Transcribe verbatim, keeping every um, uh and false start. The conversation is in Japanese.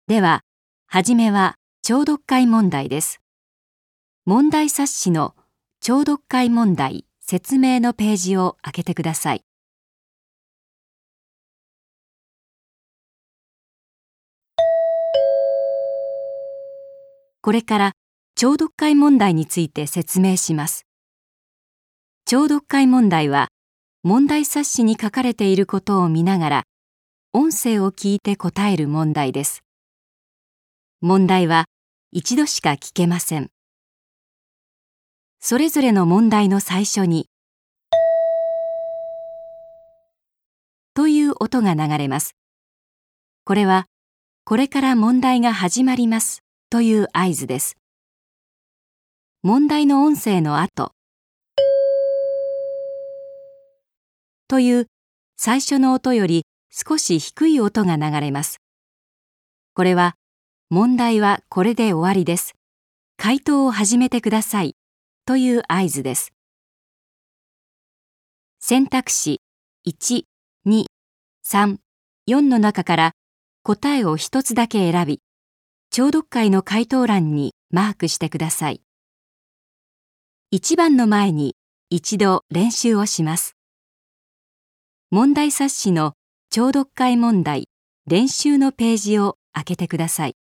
では、はじめは聴読解問題です。問題冊子の聴読解問題説明のページを開けてください。これから聴読解問題について説明します。聴読解問題は、問題冊子に書かれていることを見ながら、音声を聞いて答える問題です。問題は一度しか聞けません。それぞれの問題の最初に、という音が流れます。これは、これから問題が始まりますという合図です。問題の音声の後、という最初の音より少し低い音が流れます。これは、問題はこれで終わりです。回答を始めてくださいという合図です。選択肢いち、に、さん、よんの中から答えを一つだけ選び、聴読解の回答欄にマークしてください。いちばんの前に一度練習をします。問題冊子の聴読解問題練習のページを開けてください。